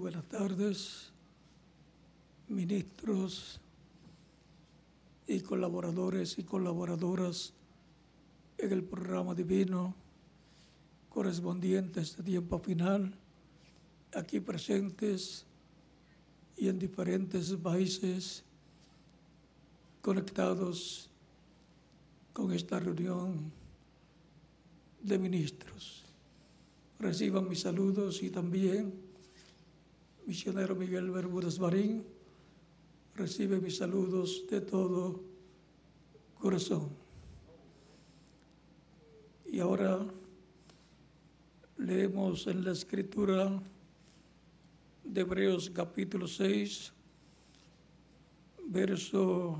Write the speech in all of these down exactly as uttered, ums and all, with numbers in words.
buenas tardes, ministros y colaboradores y colaboradoras en el programa divino correspondiente a este tiempo final, aquí presentes y en diferentes países conectados con esta reunión de ministros. Reciban mis saludos y también misionero Miguel Bermúdez Marín recibe mis saludos de todo corazón. Y ahora leemos en la Escritura de Hebreos capítulo seis, verso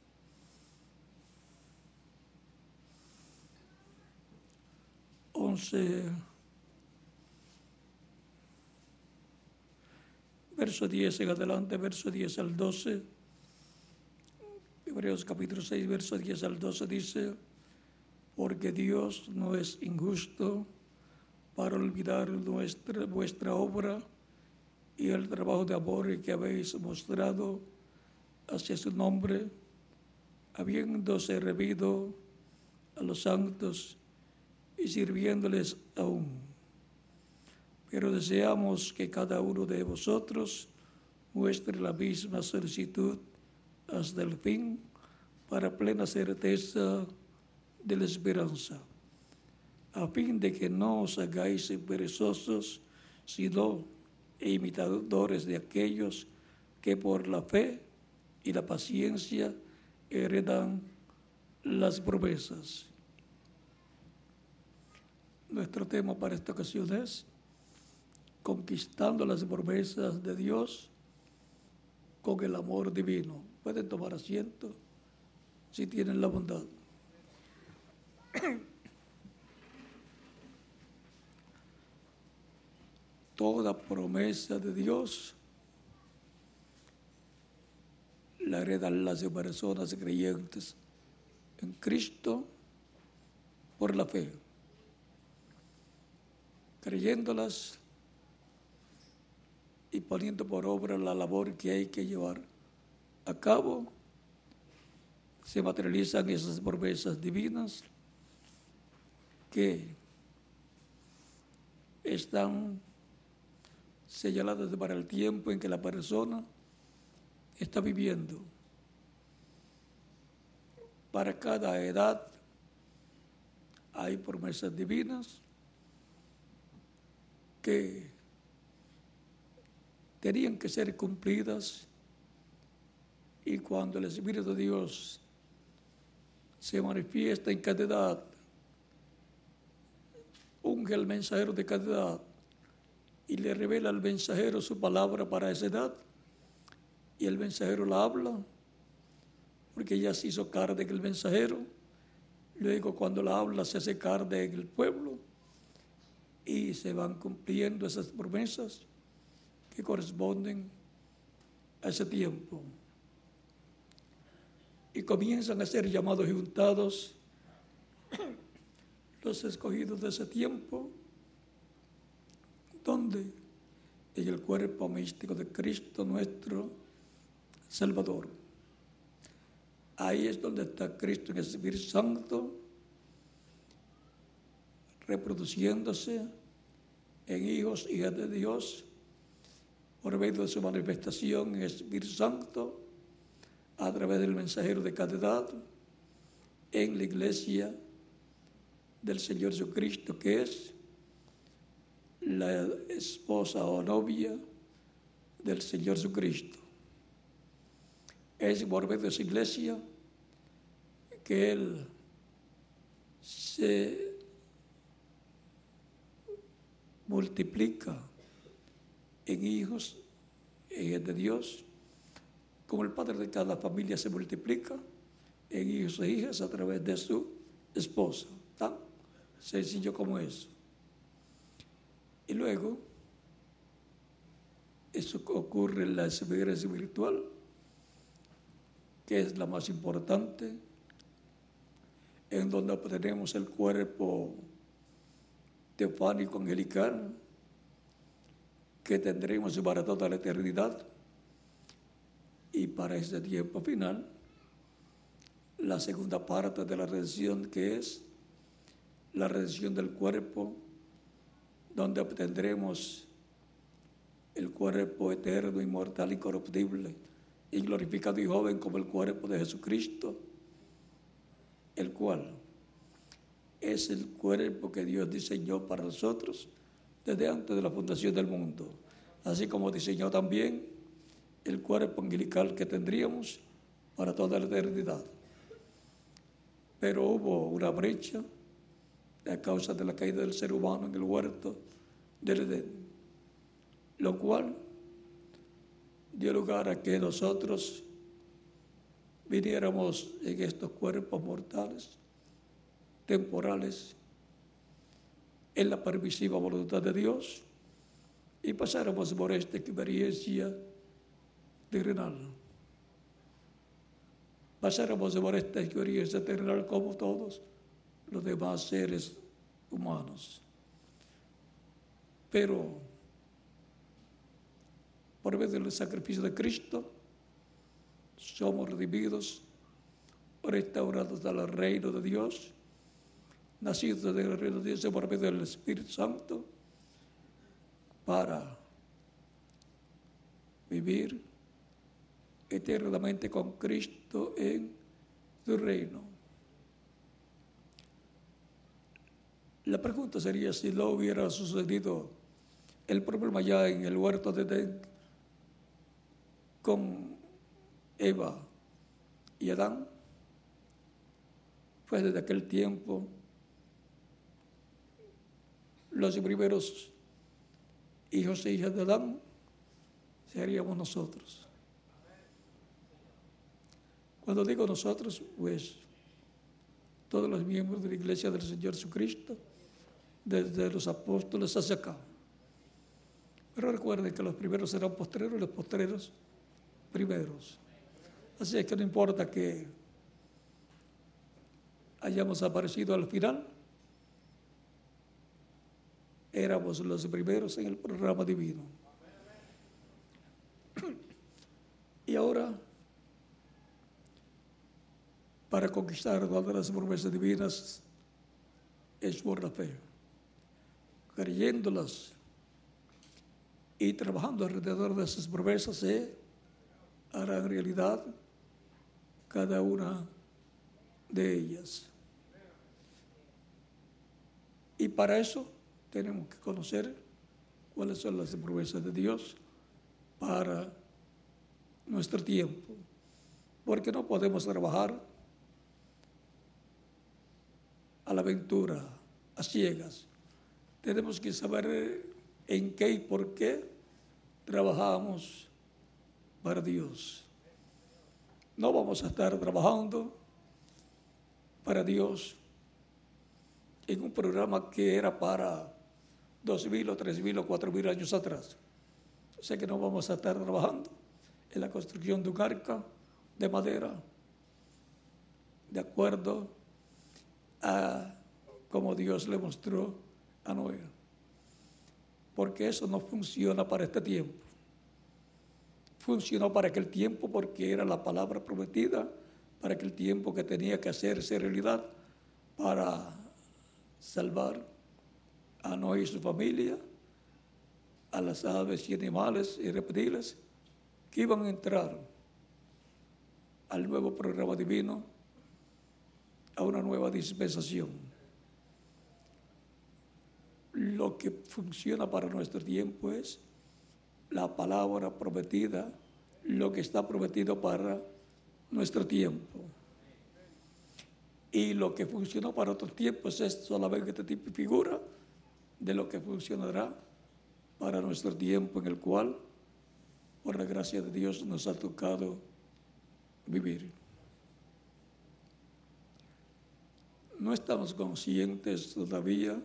once, verso diez en adelante, verso diez al doce. Hebreos capítulo seis, verso diez al doce dice: porque Dios no es injusto para olvidar nuestra, vuestra obra y el trabajo de amor que habéis mostrado hacia su nombre, habiendo servido a los santos y sirviéndoles aún. Pero deseamos que cada uno de vosotros muestre la misma solicitud hasta el fin, para plena certeza de la esperanza, a fin de que no os hagáis perezosos, sino imitadores de aquellos que por la fe y la paciencia heredan las promesas. Nuestro tema para esta ocasión es conquistando las promesas de Dios con el amor divino. Pueden tomar asiento si tienen la bondad. Toda promesa de Dios la heredan las personas creyentes en Cristo por la fe. Creyéndolas y poniendo por obra la labor que hay que llevar a cabo, se materializan esas promesas divinas que están señaladas para el tiempo en que la persona está viviendo. Para cada edad hay promesas divinas que tenían que ser cumplidas, y cuando el Espíritu de Dios se manifiesta en cada edad, unge al mensajero de cada edad y le revela al mensajero su palabra para esa edad, y el mensajero la habla porque ya se hizo carne en el mensajero. Luego, cuando la habla, se hace carne en el pueblo y se van cumpliendo esas promesas que corresponden a ese tiempo. Y comienzan a ser llamados y juntados los escogidos de ese tiempo, donde en el cuerpo místico de Cristo nuestro Salvador. Ahí es donde está Cristo en el Espíritu Santo, reproduciéndose en hijos y hijas de Dios por medio de su manifestación en el Espíritu Santo, a través del mensajero de cada edad, en la iglesia del Señor Jesucristo, que es la esposa o novia del Señor Jesucristo. Es por medio de esa iglesia que Él se multiplica en hijos e hijas de Dios, como el padre de cada familia se multiplica en hijos e hijas a través de su esposa. Tan sencillo como eso. Y luego, eso ocurre en la esfera espiritual, que es la más importante, en donde tenemos el cuerpo teofánico angelical, que tendremos para toda la eternidad. Y para ese tiempo final, la segunda parte de la redención, que es la redención del cuerpo, donde obtendremos el cuerpo eterno, inmortal, incorruptible, y glorificado y joven como el cuerpo de Jesucristo, el cual es el cuerpo que Dios diseñó para nosotros desde antes de la fundación del mundo, así como diseñó también el cuerpo angelical que tendríamos para toda la eternidad. Pero hubo una brecha a causa de la caída del ser humano en el huerto del Edén, lo cual dio lugar a que nosotros viniéramos en estos cuerpos mortales, temporales, en la permisiva voluntad de Dios, y pasáramos por esta experiencia terrenal. Pasáramos por esta experiencia terrenal como todos los demás seres humanos. Pero por medio del sacrificio de Cristo somos redimidos, restaurados al reino de Dios, nacidos del reino de Dios por medio del Espíritu Santo, para vivir eternamente con Cristo en su reino. La pregunta sería si no hubiera sucedido el problema ya en el huerto de Edén con Eva y Adán, pues desde aquel tiempo los primeros hijos e hijas de Adán seríamos nosotros. Cuando digo nosotros, pues todos los miembros de la Iglesia del Señor Jesucristo, desde los apóstoles hacia acá. Pero recuerden que los primeros serán postreros y los postreros primeros. Así es que no importa que hayamos aparecido al final, éramos los primeros en el programa divino. Y ahora, para conquistar todas las promesas divinas, es por la fe, creyéndolas y trabajando alrededor de esas promesas, se hará realidad cada una de ellas. Y para eso tenemos que conocer cuáles son las promesas de Dios para nuestro tiempo, porque no podemos trabajar a la aventura, a ciegas. Tenemos que saber en qué y por qué trabajamos para Dios. No vamos a estar trabajando para Dios en un programa que era para dos mil o tres mil o cuatro mil años atrás. O sea que no vamos a estar trabajando en la construcción de un arca de madera, de acuerdo a como Dios le mostró a Noé, porque eso no funciona para este tiempo. Funcionó para aquel tiempo porque era la palabra prometida, para aquel tiempo que tenía que hacerse realidad para salvar a Noé y su familia, a las aves y animales y reptiles que iban a entrar al nuevo programa divino, a una nueva dispensación. Lo que funciona para nuestro tiempo es la palabra prometida, lo que está prometido para nuestro tiempo. Y lo que funcionó para otros tiempos es solamente este tipo de figura de lo que funcionará para nuestro tiempo en el cual, por la gracia de Dios, nos ha tocado vivir. No estamos conscientes todavía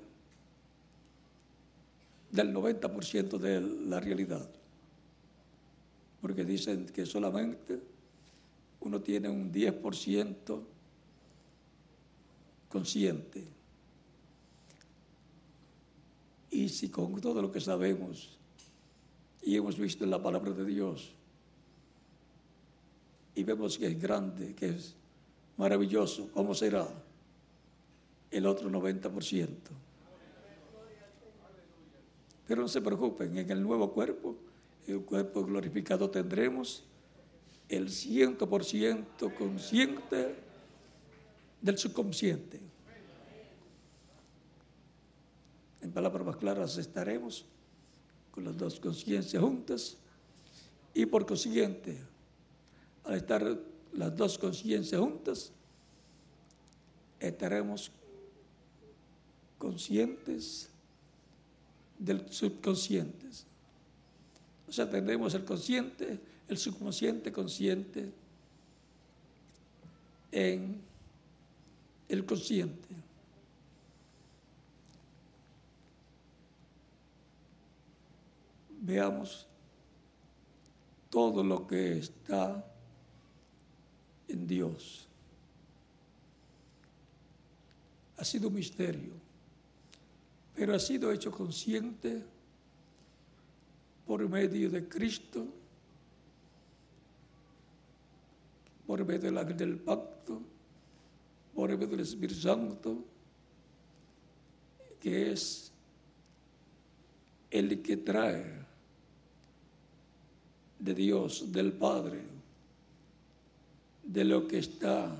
del noventa por ciento de la realidad, porque dicen que solamente uno tiene un diez por ciento consciente. Y si con todo lo que sabemos y hemos visto la palabra de Dios y vemos que es grande, que es maravilloso. ¿Cómo será el otro noventa por ciento? Pero no se preocupen, en el nuevo cuerpo, el cuerpo glorificado, tendremos el cien por ciento consciente del subconsciente. En palabras más claras, estaremos con las dos conciencias juntas y por consiguiente, al estar las dos conciencias juntas, estaremos conscientes del subconsciente. O sea, tendremos el consciente, el subconsciente consciente en el consciente. Veamos todo lo que está en Dios. Ha sido un misterio, pero ha sido hecho consciente por medio de Cristo, por medio del ángel del pacto, por medio del Espíritu Santo, que es el que trae de Dios, del Padre, de lo que está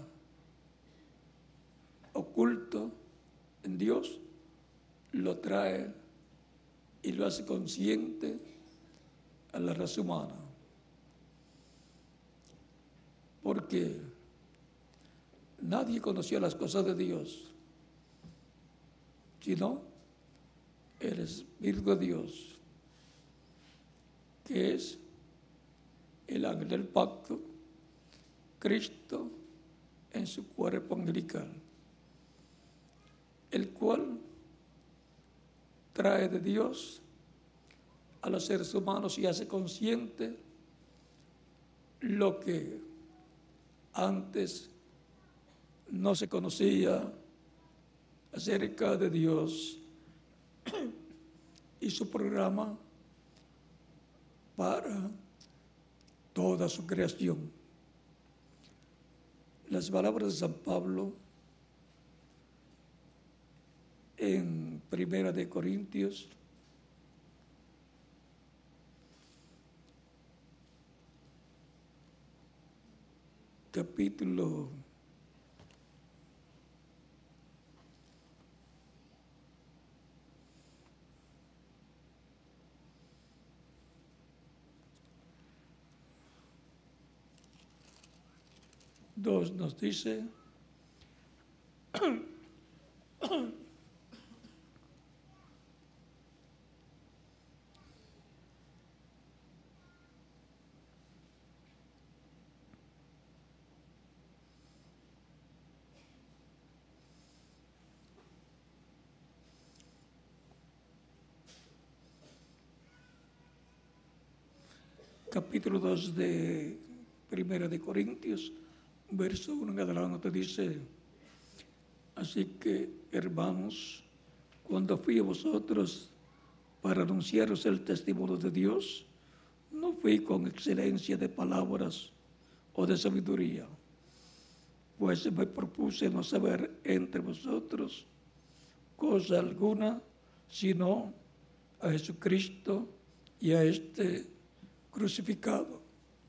oculto en Dios, lo trae y lo hace consciente a la raza humana. Porque nadie conoció las cosas de Dios, sino el Espíritu de Dios, que es el ángel del pacto, Cristo en su cuerpo angelical, el cual trae de Dios a los seres humanos y hace consciente lo que antes no se conocía acerca de Dios y su programa para toda su creación. Las palabras de San Pablo en Primera de Corintios capítulo dos nos dice capítulo dos de Primera de Corintios, verso uno en adelante, dice: así que, hermanos, cuando fui a vosotros para anunciaros el testimonio de Dios, no fui con excelencia de palabras o de sabiduría, pues me propuse no saber entre vosotros cosa alguna, sino a Jesucristo y a este crucificado.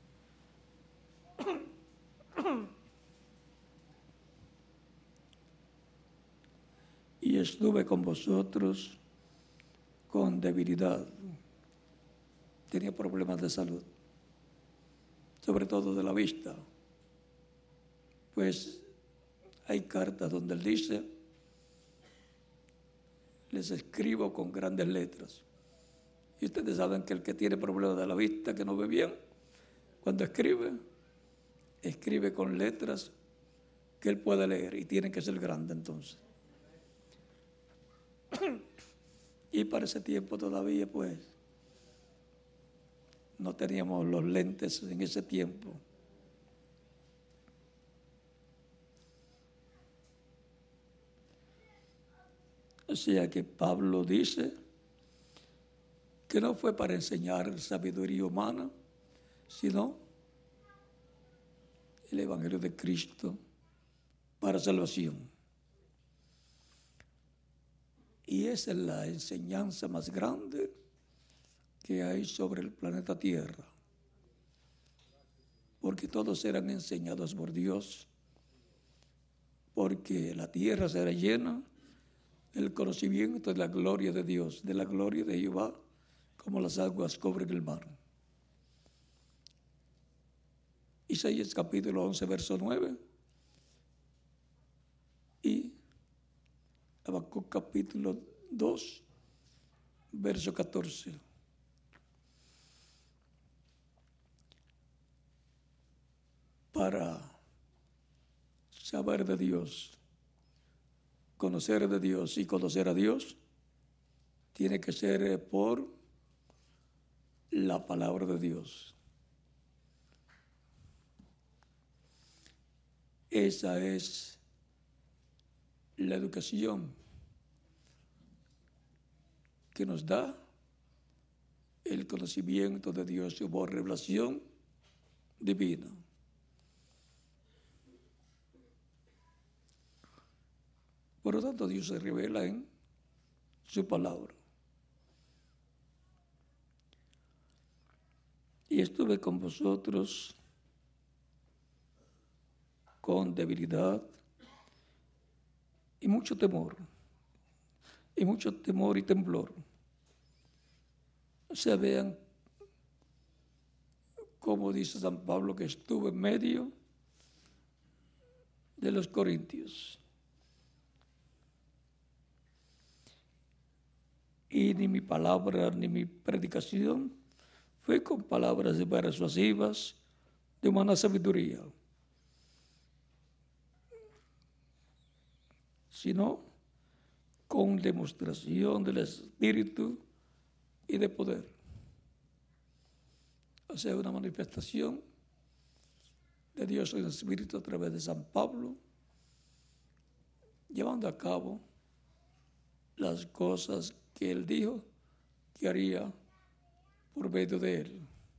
Y estuve con vosotros con debilidad. Tenía problemas de salud, sobre todo de la vista. Pues hay cartas donde él dice: les escribo con grandes letras. Y ustedes saben que el que tiene problemas de la vista, que no ve bien, cuando escribe, escribe con letras que él puede leer y tienen que ser grandes entonces. Y para ese tiempo todavía, pues, no teníamos los lentes en ese tiempo. O sea que Pablo dice que no fue para enseñar sabiduría humana, sino el Evangelio de Cristo para salvación. Y esa es la enseñanza más grande que hay sobre el planeta Tierra, porque todos serán enseñados por Dios, porque la tierra será llena del conocimiento de la gloria de Dios, de la gloria de Jehová, como las aguas cubren el mar. Isaías capítulo once, verso nueve, y Habacuc capítulo dos, verso catorce. Para saber de Dios, conocer de Dios y conocer a Dios, tiene que ser por la palabra de Dios. Esa es la educación que nos da el conocimiento de Dios por revelación divina. Por lo tanto, Dios se revela en su palabra. Y estuve con vosotros con debilidad y mucho temor, y mucho temor y temblor. O sea, vean cómo dice San Pablo que estuvo en medio de los corintios. Y ni mi palabra ni mi predicación fue con palabras persuasivas de humana sabiduría, sino con demostración del Espíritu y de poder. O sea, una manifestación de Dios en el Espíritu a través de San Pablo, llevando a cabo las cosas que él dijo que haría por medio de él,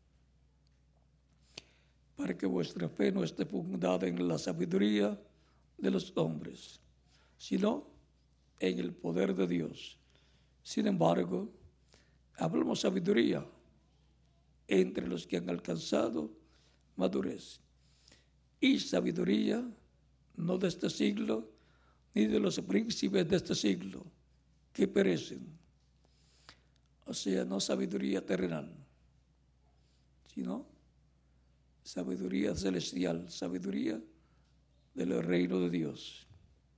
para que vuestra fe no esté fundada en la sabiduría de los hombres, sino en el poder de Dios. Sin embargo, hablamos sabiduría entre los que han alcanzado madurez, y sabiduría no de este siglo, ni de los príncipes de este siglo, que perecen. O sea, no sabiduría terrenal, sino sabiduría celestial, sabiduría del reino de Dios.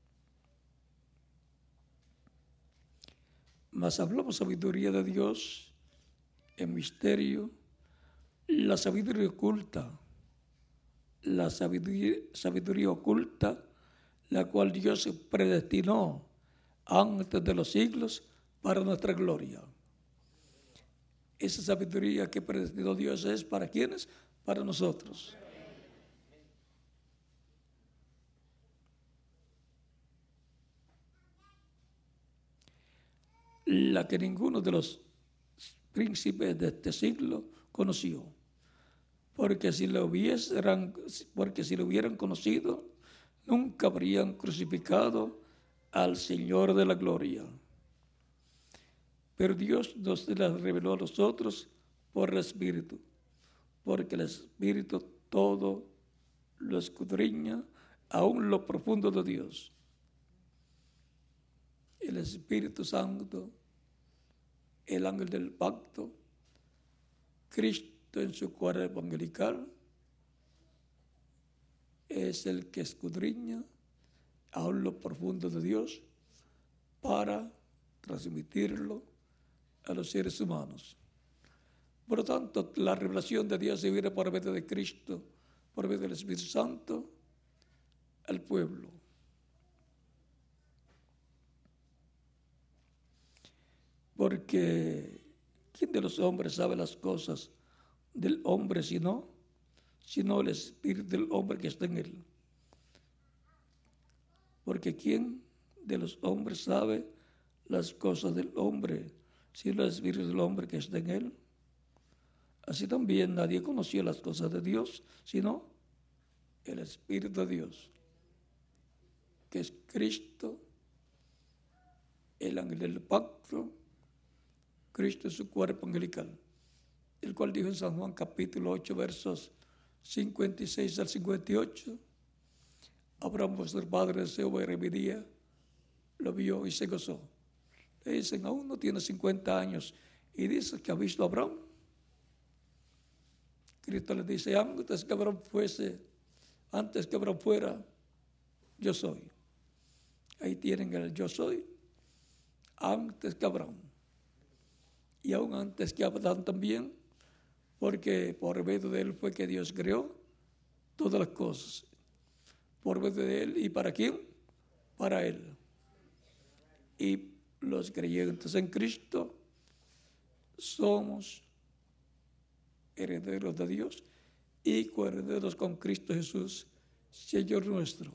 Mas hablamos sabiduría de Dios en misterio, la sabiduría oculta, la sabiduría, sabiduría oculta, la cual Dios predestinó antes de los siglos para nuestra gloria. Esa sabiduría que predestinó Dios es para ¿quiénes? Para nosotros. La que ninguno de los príncipes de este siglo conoció, porque si lo hubiesen, porque si lo hubieran conocido, nunca habrían crucificado al Señor de la gloria. Pero Dios nos las reveló a nosotros por el Espíritu, porque el Espíritu todo lo escudriña, aún lo profundo de Dios. El Espíritu Santo, el ángel del pacto, Cristo en su cuerpo angelical, es el que escudriña aún lo profundo de Dios para transmitirlo a los seres humanos. Por lo tanto, la revelación de Dios se viene por medio de Cristo, por medio del Espíritu Santo, al pueblo. Porque ¿quién de los hombres sabe las cosas del hombre sino, sino el espíritu del hombre que está en él? Porque ¿quién de los hombres sabe las cosas del hombre sino el Espíritu del hombre que está en él. Así también nadie conoció las cosas de Dios, sino el Espíritu de Dios, que es Cristo, el ángel del pacto. Cristo es su cuerpo angelical, el cual dijo en San Juan capítulo ocho, versos cincuenta y seis al cincuenta y ocho, Abraham vuestro padre deseó ver mi día, lo vio y se gozó. Le dicen, aún no tiene cincuenta años y dice que ha visto a Abraham. Cristo le dice, antes que Abraham fuese, antes que Abraham fuera, yo soy. Ahí tienen el yo soy, antes que Abraham. Y aún antes que Abraham también, porque por medio de él fue que Dios creó todas las cosas. Por medio de él, ¿y para quién? Para él. Y los creyentes en Cristo somos herederos de Dios y coherederos con Cristo Jesús, Señor nuestro.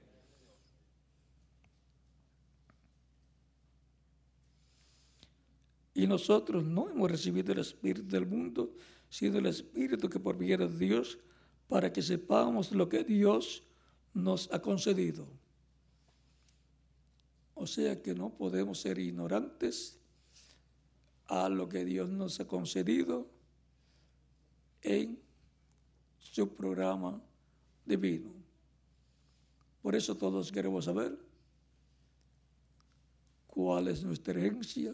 Y nosotros no hemos recibido el Espíritu del mundo, sino el Espíritu que proviene de Dios, para que sepamos lo que Dios nos ha concedido. O sea que no podemos ser ignorantes a lo que Dios nos ha concedido en su programa divino. Por eso todos queremos saber cuál es nuestra herencia,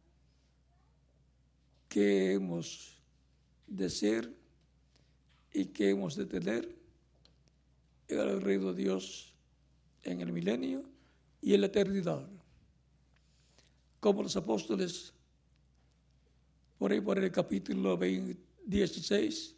qué hemos de ser y qué hemos de tener en el reino de Dios en el milenio y en la eternidad. Como los apóstoles, por ahí por el capítulo dieciséis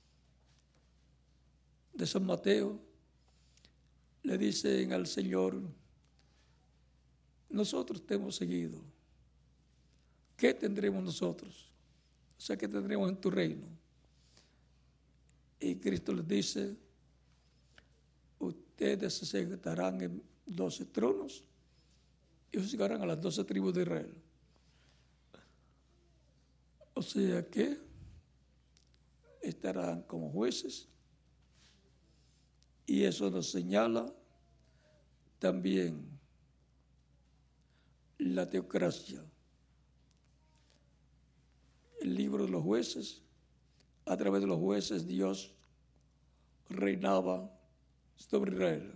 de San Mateo, le dicen al Señor, nosotros te hemos seguido, ¿qué tendremos nosotros? O sea, ¿qué tendremos en tu reino? Y Cristo les dice, ustedes se sentarán en doce tronos y juzgarán a las doce tribus de Israel. O sea que estarán como jueces, y eso nos señala también la teocracia. El libro de los jueces, a través de los jueces Dios reinaba sobre Israel.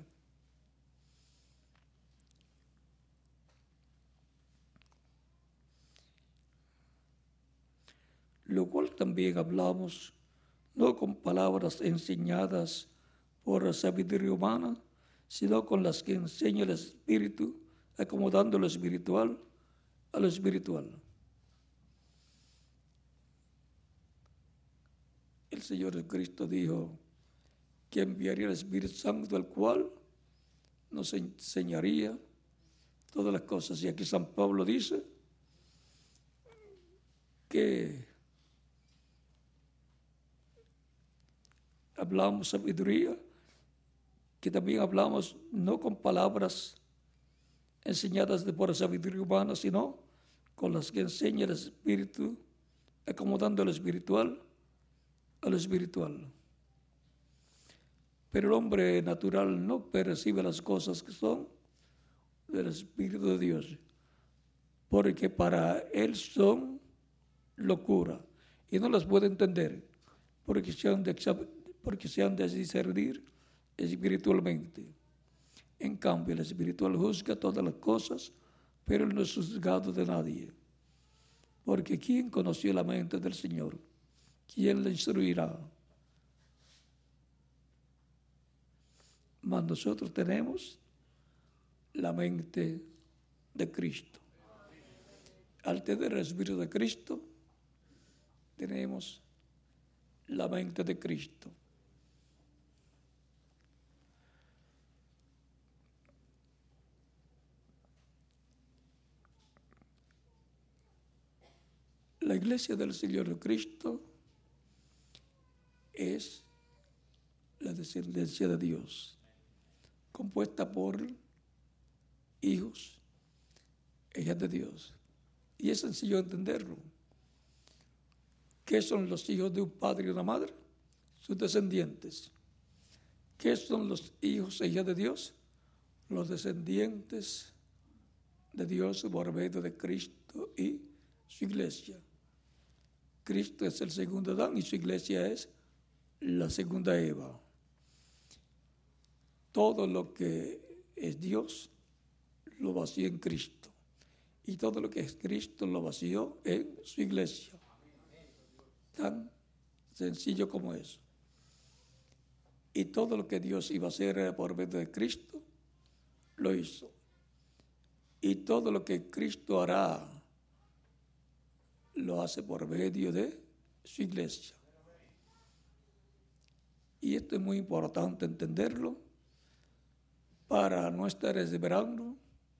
Lo cual también hablamos, no con palabras enseñadas por la sabiduría humana, sino con las que enseña el Espíritu, acomodando lo espiritual a lo espiritual. El Señor Jesucristo dijo que enviaría el Espíritu Santo, al cual nos enseñaría todas las cosas. Y aquí San Pablo dice que hablamos sabiduría, que también hablamos no con palabras enseñadas de por la sabiduría humana, sino con las que enseña el Espíritu, acomodando lo espiritual a lo espiritual. Pero el hombre natural no percibe las cosas que son del Espíritu de Dios, porque para él son locura y no las puede entender, porque se han de, porque se han de discernir espiritualmente. En cambio, el espiritual juzga todas las cosas, pero él no es juzgado de nadie. Porque ¿quién conoció la mente del Señor? ¿Quién le instruirá? Mas nosotros tenemos la mente de Cristo. Al tener el Espíritu de Cristo, tenemos la mente de Cristo. La iglesia del Señor Cristo es la descendencia de Dios, compuesta por hijos, hijas de Dios. Y es sencillo entenderlo. ¿Qué son los hijos de un padre y una madre? Sus descendientes. ¿Qué son los hijos e hijas de Dios? Los descendientes de Dios por medio de Cristo y su iglesia. Cristo es el segundo Adán y su iglesia es la segunda Eva. Todo lo que es Dios lo vació en Cristo. Y todo lo que es Cristo lo vació en su iglesia. Tan sencillo como eso. Y todo lo que Dios iba a hacer por medio de Cristo, lo hizo. Y todo lo que Cristo hará, lo hace por medio de su iglesia. Y esto es muy importante entenderlo para no estar esperando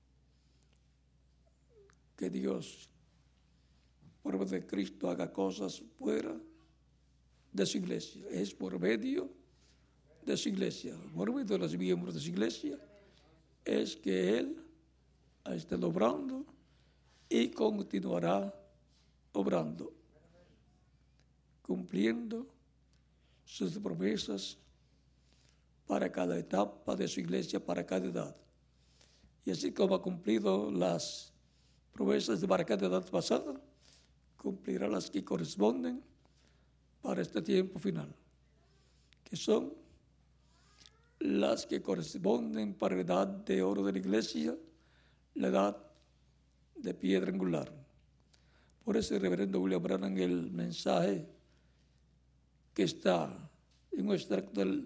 que Dios, por medio de Cristo, haga cosas fuera de su iglesia. Es por medio de su iglesia, por medio de los miembros de su iglesia, es que Él está obrando y continuará obrando, cumpliendo sus promesas para cada etapa de su iglesia, para cada edad. Y así como ha cumplido las promesas de para cada edad pasada, cumplirá las que corresponden para este tiempo final, que son las que corresponden para la edad de oro de la iglesia, la edad de piedra angular. Por eso el reverendo William Branham, en el mensaje que está en un extracto del,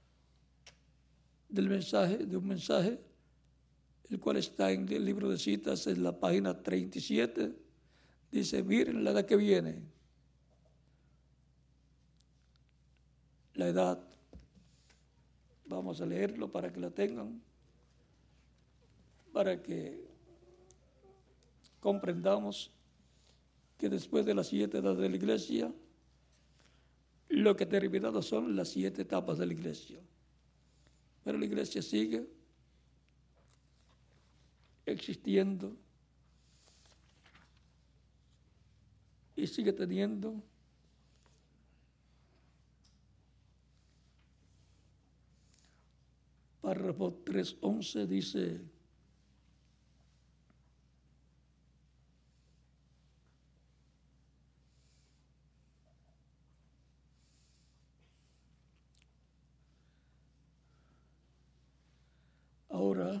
del mensaje, de un mensaje, el cual está en el libro de citas, en la página treinta y siete, dice: miren la edad que viene, la edad, vamos a leerlo para que la tengan, para que comprendamos que después de las siete edades de la iglesia, lo que ha terminado son las siete etapas de la iglesia. Pero la iglesia sigue existiendo y sigue teniendo párrafo tres once dice: ahora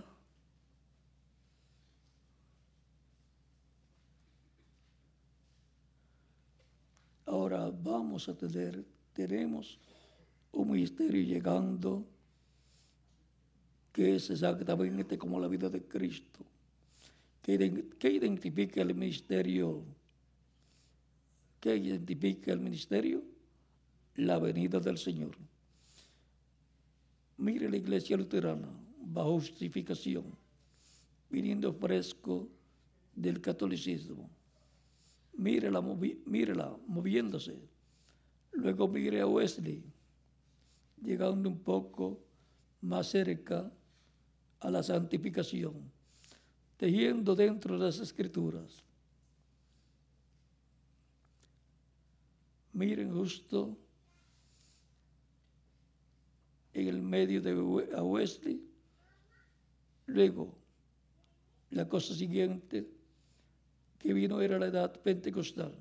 ahora vamos a tener, tenemos un misterio llegando que es exactamente como la vida de Cristo, que, que identifica el ministerio, que identifica el ministerio, la venida del Señor. Mire la iglesia luterana, bajo justificación, viniendo fresco del catolicismo. Mírela, movi, mírela moviéndose. Luego mire a Wesley, llegando un poco más cerca a la santificación, tejiendo dentro de las Escrituras. Miren justo en el medio de a Wesley. Luego, la cosa siguiente que vino era la edad pentecostal.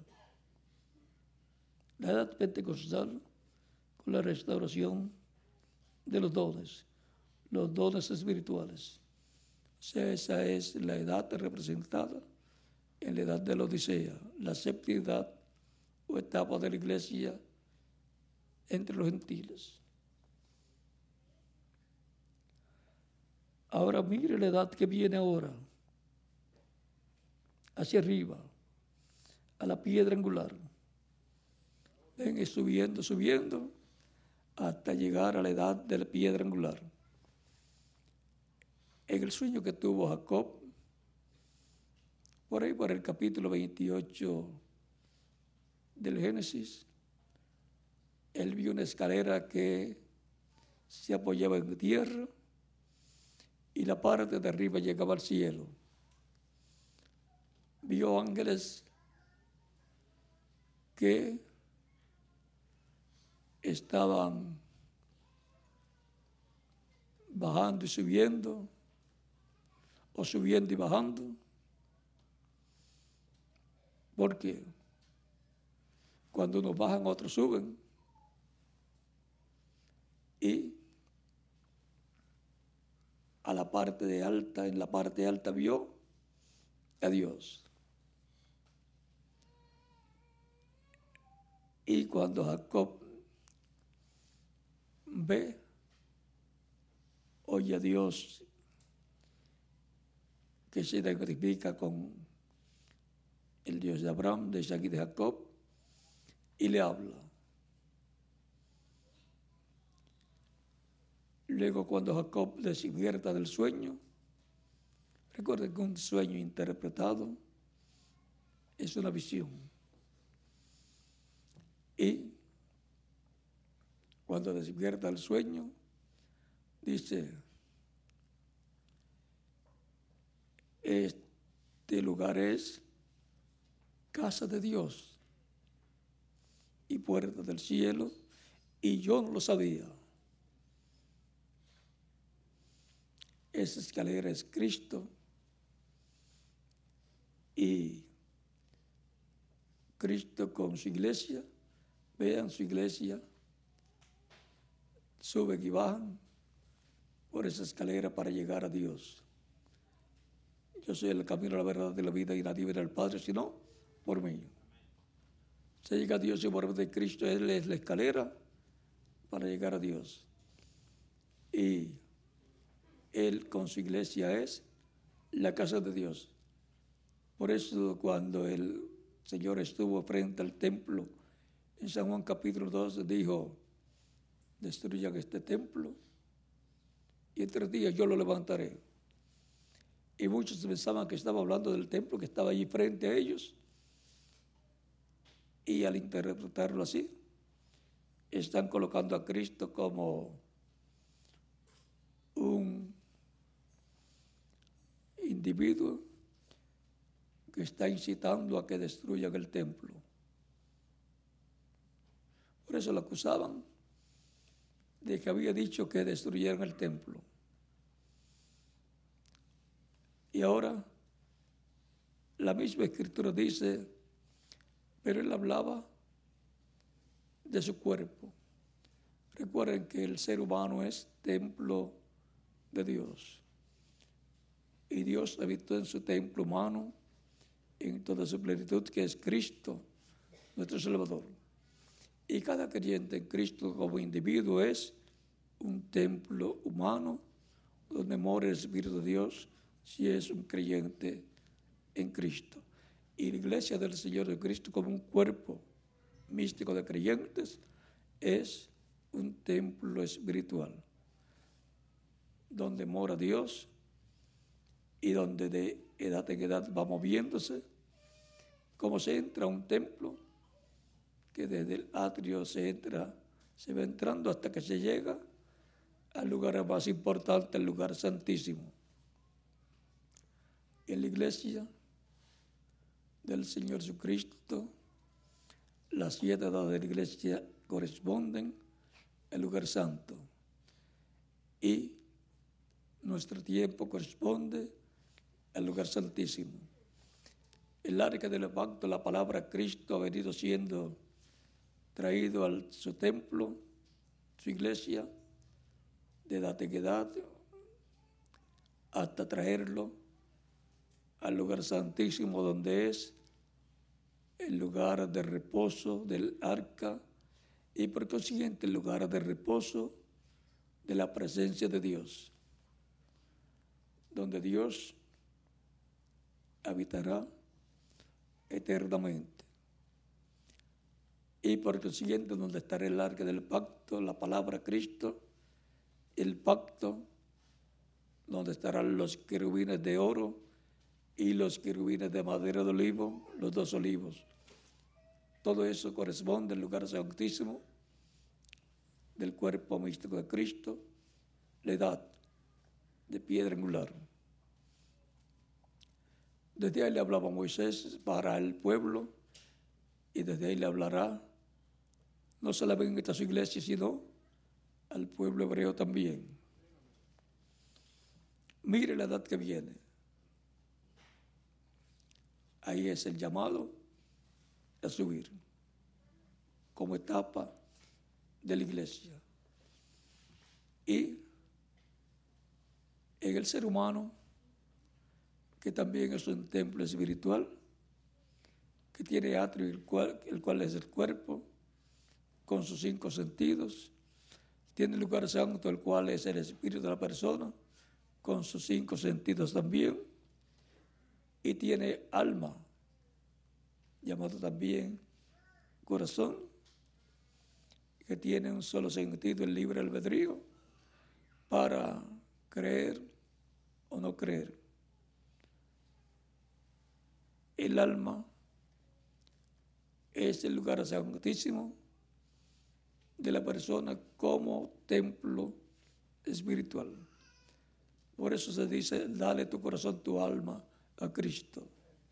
La edad pentecostal con la restauración de los dones, los dones espirituales. O sea, esa es la edad representada en la edad de la Odisea, la séptima edad o etapa de la iglesia entre los gentiles. Ahora mire la edad que viene ahora, hacia arriba, a la piedra angular. Ven subiendo, subiendo, hasta llegar a la edad de la piedra angular. En el sueño que tuvo Jacob, por ahí por el capítulo veintiocho del Génesis, él vio una escalera que se apoyaba en tierra y la parte de arriba llegaba al cielo. vio ángeles que estaban bajando y subiendo, o subiendo y bajando, porque cuando unos bajan, otros suben, y a la parte de alta, en la parte alta vio a Dios. Y cuando Jacob ve, oye a Dios que se identifica con el Dios de Abraham, de Isaac y de Jacob, y le habla. Luego, cuando Jacob despierta del sueño, recuerden que un sueño interpretado es una visión. Y cuando despierta del sueño, dice: este lugar es casa de Dios y puerta del cielo, y yo no lo sabía. Esa escalera es Cristo, y Cristo con su iglesia, vean su iglesia, suben y bajan por esa escalera para llegar a Dios. Yo soy el camino, la verdad y la vida, y nadie verá al Padre sino por mí. Se llega a Dios y por medio de Cristo. Él es la escalera para llegar a Dios. Y Él con su iglesia es la casa de Dios. Por eso cuando el Señor estuvo frente al templo, en San Juan capítulo dos, dijo: destruyan este templo y en tres días yo lo levantaré. Y muchos pensaban que estaba hablando del templo que estaba allí frente a ellos, y al interpretarlo así, están colocando a Cristo como un individuo que está incitando a que destruyan el templo. Por eso lo acusaban de que había dicho que destruyeran el templo. Y ahora la misma Escritura dice: pero él hablaba de su cuerpo. Recuerden que el ser humano es templo de Dios, y Dios habitó en su templo humano en toda su plenitud, que es Cristo, nuestro Salvador. Y cada creyente en Cristo como individuo es un templo humano donde mora el Espíritu de Dios, si es un creyente en Cristo. Y la iglesia del Señor de Cristo, como un cuerpo místico de creyentes, es un templo espiritual donde mora Dios, y donde de edad en edad va moviéndose, como se entra a un templo, que desde el atrio se entra, se va entrando hasta que se llega al lugar más importante, el lugar santísimo. En la iglesia del Señor Jesucristo, las siete edades de la iglesia corresponden al lugar santo, y nuestro tiempo corresponde al lugar santísimo. El arca del pacto, la palabra Cristo, ha venido siendo traído a su templo, su iglesia, de edad en edad, hasta traerlo al lugar santísimo, donde es el lugar de reposo del arca, y por consiguiente el lugar de reposo de la presencia de Dios, donde Dios habitará eternamente. Y por consiguiente, donde estará el arca del pacto, la palabra Cristo, el pacto, donde estarán los querubines de oro y los querubines de madera de olivo, los dos olivos. Todo eso corresponde al lugar santísimo del cuerpo místico de Cristo, la edad de piedra angular. Desde ahí le hablaba Moisés para el pueblo y desde ahí le hablará no solamente a su iglesia, sino al pueblo hebreo también. Mire la edad que viene. Ahí es el llamado a subir como etapa de la iglesia. Y en el ser humano, que también es un templo espiritual, que tiene atrio, el cual, el cual es el cuerpo, con sus cinco sentidos, tiene lugar santo, el cual es el espíritu de la persona, con sus cinco sentidos también, y tiene alma, llamado también corazón, que tiene un solo sentido, el libre albedrío, para creer o no creer. El alma es el lugar santísimo de la persona como templo espiritual. Por eso se dice, dale tu corazón, tu alma a Cristo.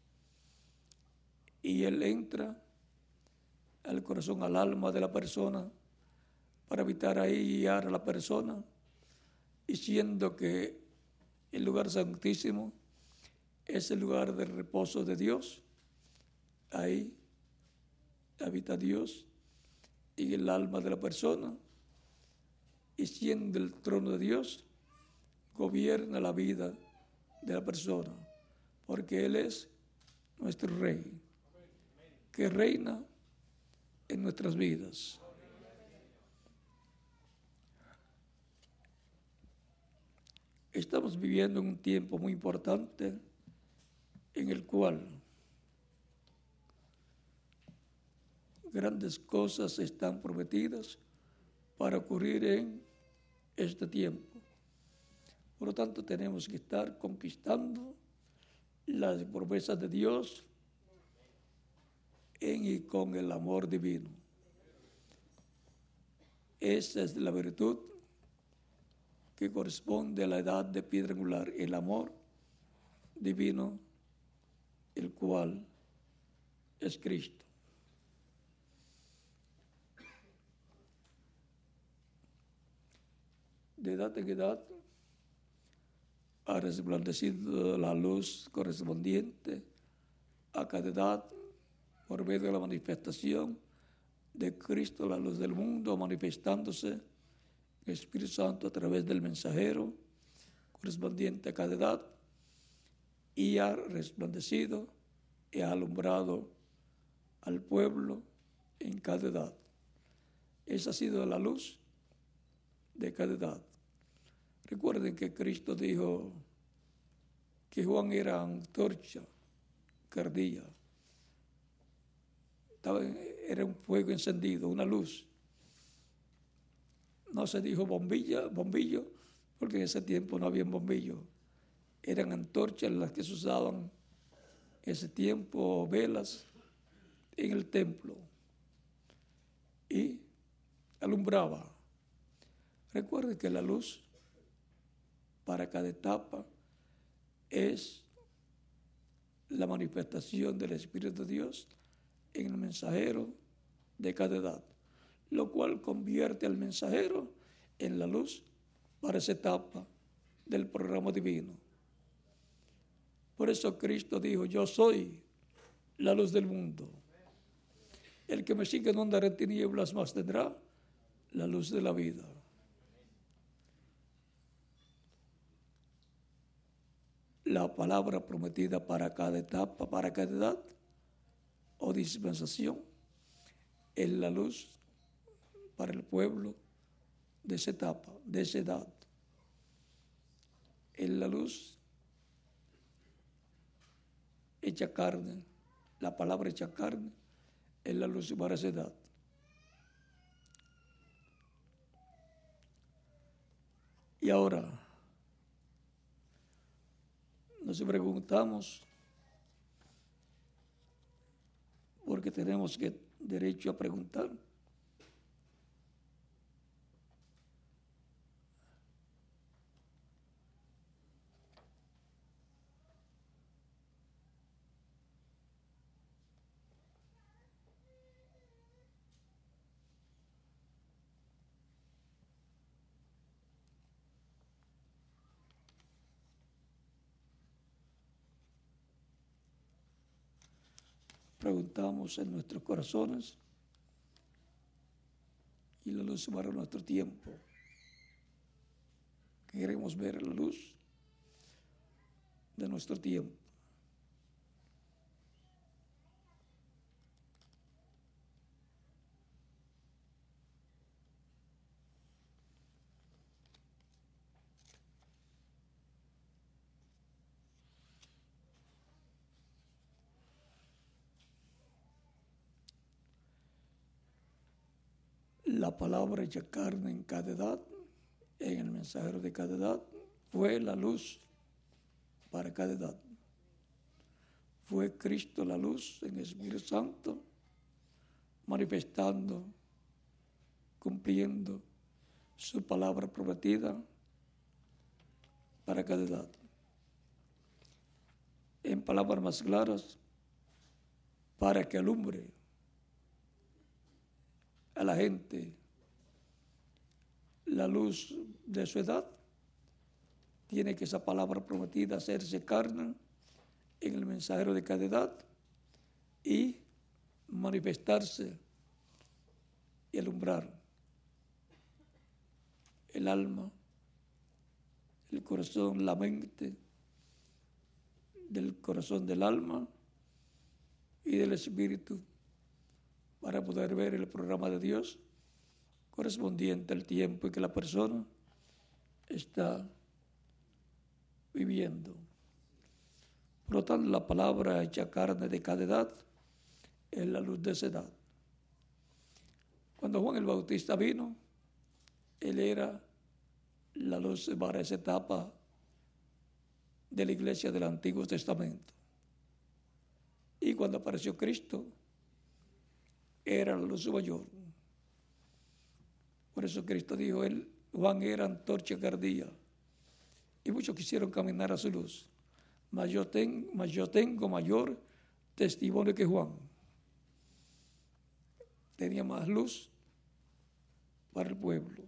Y Él entra al corazón, al alma de la persona, para habitar ahí y guiar a la persona, y siendo que el lugar santísimo es el lugar de reposo de Dios, ahí habita Dios en el alma de la persona, y siendo el trono de Dios, gobierna la vida de la persona, porque Él es nuestro Rey, que reina en nuestras vidas. Estamos viviendo en un tiempo muy importante en el cual grandes cosas están prometidas para ocurrir en este tiempo. Por lo tanto, tenemos que estar conquistando las promesas de Dios en y con el amor divino. Esa es la virtud que corresponde a la edad de piedra angular, el amor divino, el cual es Cristo. De edad en edad ha resplandecido la luz correspondiente a cada edad por medio de la manifestación de Cristo, la luz del mundo, manifestándose el Espíritu Santo a través del mensajero correspondiente a cada edad, y ha resplandecido y ha alumbrado al pueblo en cada edad. Esa ha sido la luz de cada edad. Recuerden que Cristo dijo que Juan era antorcha que ardía. Era un fuego encendido, una luz. No se dijo bombilla, bombillo, porque en ese tiempo no había bombillo. Eran antorchas las que se usaban en ese tiempo, velas, en el templo. Y alumbraba. Recuerden que la luz para cada etapa es la manifestación del Espíritu de Dios en el mensajero de cada edad, lo cual convierte al mensajero en la luz para esa etapa del programa divino. Por eso Cristo dijo, yo soy la luz del mundo. El que me sigue no andará en tinieblas, mas tendrá la luz de la vida. La palabra prometida para cada etapa, para cada edad o dispensación, es la luz para el pueblo de esa etapa, de esa edad. Es la luz hecha carne, la palabra hecha carne, es la luz para esa edad. Y ahora nos preguntamos, porque tenemos que, derecho a preguntar, preguntamos en nuestros corazones y la luz para nuestro tiempo. Queremos ver la luz de nuestro tiempo. La palabra hecha carne en cada edad, en el mensajero de cada edad, fue la luz para cada edad. Fue Cristo la luz en el Espíritu Santo, manifestando, cumpliendo su palabra prometida para cada edad. En palabras más claras, para que alumbre a la gente la luz de su edad, tiene que esa palabra prometida hacerse carne en el mensajero de cada edad y manifestarse y alumbrar el alma, el corazón, la mente del corazón del alma y del espíritu, para poder ver el programa de Dios correspondiente al tiempo en que la persona está viviendo. Por lo tanto, la palabra hecha carne de cada edad es la luz de esa edad. Cuando Juan el Bautista vino, él era la luz para esa etapa de la iglesia del Antiguo Testamento. Y cuando apareció Cristo, era la luz mayor. Por eso Cristo dijo, él, Juan era antorcha que ardía, y muchos quisieron caminar a su luz. Mas yo, ten, mas yo tengo mayor testimonio que Juan. Tenía más luz para el pueblo.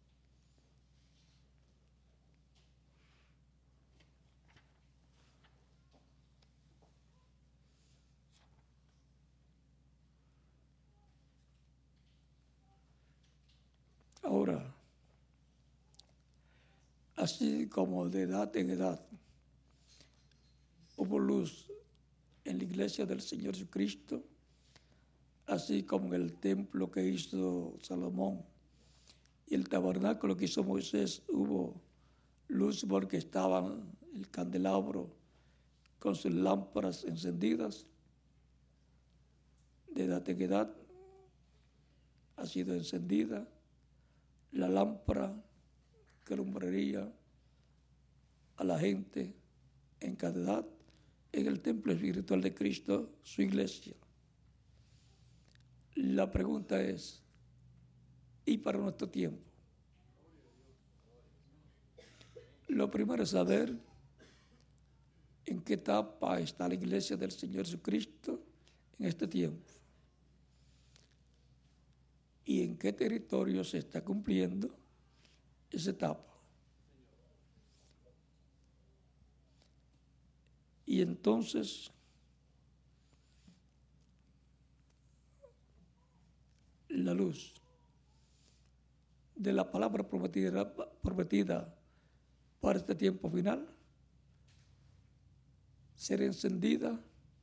Ahora, así como de edad en edad hubo luz en la iglesia del Señor Jesucristo, así como en el templo que hizo Salomón y el tabernáculo que hizo Moisés, hubo luz porque estaban el candelabro con sus lámparas encendidas. De edad en edad ha sido encendida la lámpara que alumbraría a la gente en cada edad en el templo espiritual de Cristo, su iglesia. La pregunta es, ¿y para nuestro tiempo? Lo primero es saber en qué etapa está la iglesia del Señor Jesucristo en este tiempo y en qué territorio se está cumpliendo esa etapa. Y entonces la luz de la palabra prometida, prometida para este tiempo final será encendida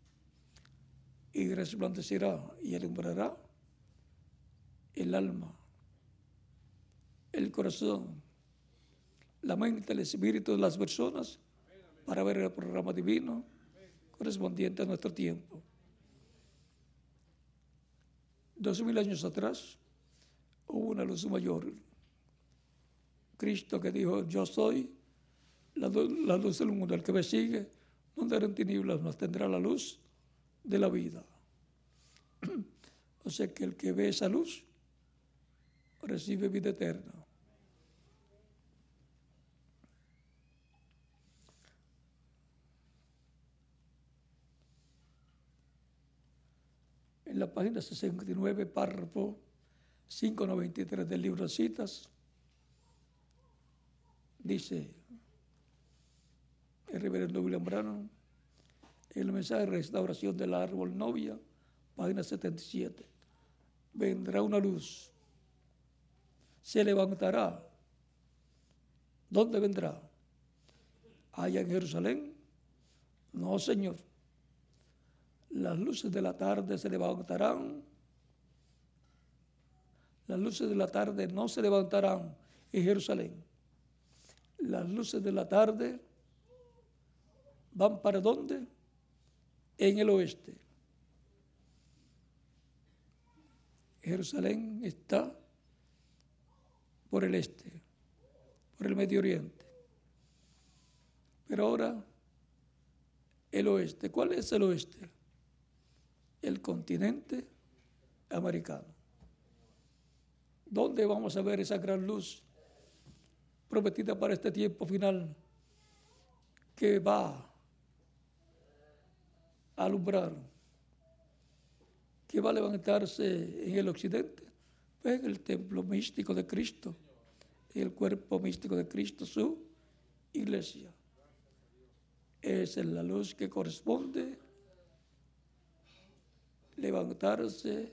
y resplandecerá y alumbrará el alma, el corazón, la mente, el espíritu de las personas para ver el programa divino correspondiente a nuestro tiempo. Dos mil años atrás hubo una luz mayor. Cristo que dijo, yo soy la, la luz del mundo, el que me sigue no andará en tinieblas, mas tendrá la luz de la vida. O sea que el que ve esa luz recibe vida eterna. En la página sesenta y nueve, párrafo quinientos noventa y tres del libro de Citas, dice el reverendo William Branham, el mensaje de restauración del árbol novia página setenta y siete. Vendrá una luz, se levantará. ¿Dónde vendrá? ¿Allá en Jerusalén? No, Señor. Las luces de la tarde se levantarán. Las luces de la tarde no se levantarán en Jerusalén. Las luces de la tarde van para ¿dónde? En el oeste. Jerusalén está por el este, por el Medio Oriente. Pero ahora, el oeste. ¿Cuál es el oeste? El continente americano. ¿Dónde vamos a ver esa gran luz prometida para este tiempo final que va a alumbrar, que va a levantarse en el occidente? Pues en el templo místico de Cristo, el cuerpo místico de Cristo, su iglesia. Esa es la luz que corresponde levantarse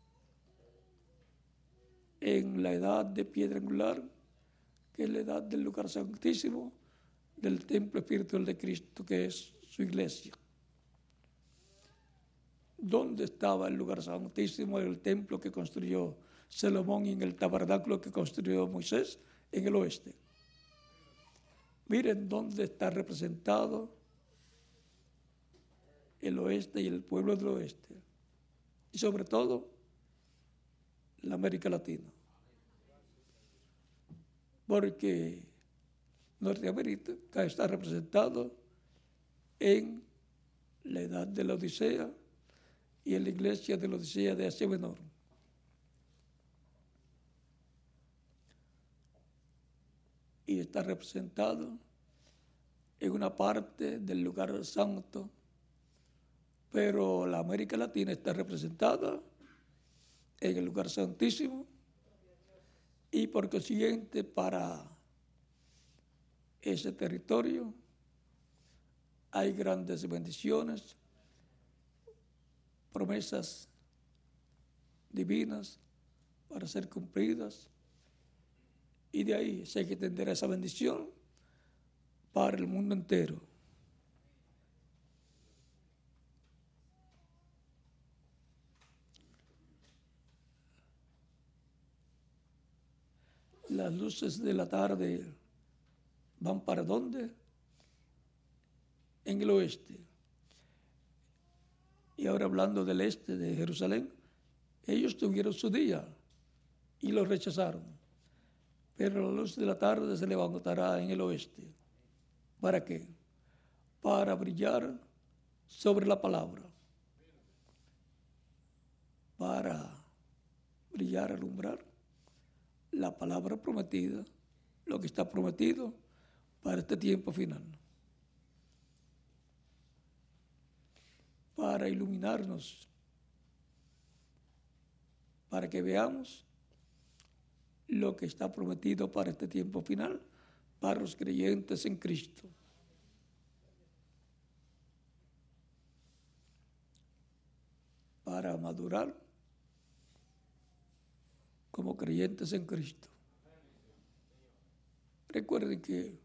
en la edad de piedra angular, que es la edad del lugar santísimo, del templo espiritual de Cristo, que es su iglesia. ¿Dónde estaba el lugar santísimo? En el templo que construyó Salomón y en el tabernáculo que construyó Moisés, en el oeste. Miren dónde está representado el oeste y el pueblo del oeste. Y sobre todo, la América Latina. Porque Norteamérica está representado en la edad de la Odisea y en la iglesia de la Odisea de Asia Menor. Y está representado en una parte del lugar santo, pero la América Latina está representada en el lugar santísimo y por consiguiente para ese territorio hay grandes bendiciones, promesas divinas para ser cumplidas, y de ahí se hay que extender esa bendición para el mundo entero. Las luces de la tarde van para ¿dónde? En el oeste. Y ahora hablando del este de Jerusalén, ellos tuvieron su día y lo rechazaron. Pero la luz de la tarde se levantará en el oeste. ¿Para qué? Para brillar sobre la palabra. Para brillar, alumbrar la palabra prometida, lo que está prometido para este tiempo final. Para iluminarnos, para que veamos lo que está prometido para este tiempo final, para los creyentes en Cristo. Para madurar como creyentes en Cristo. Recuerden que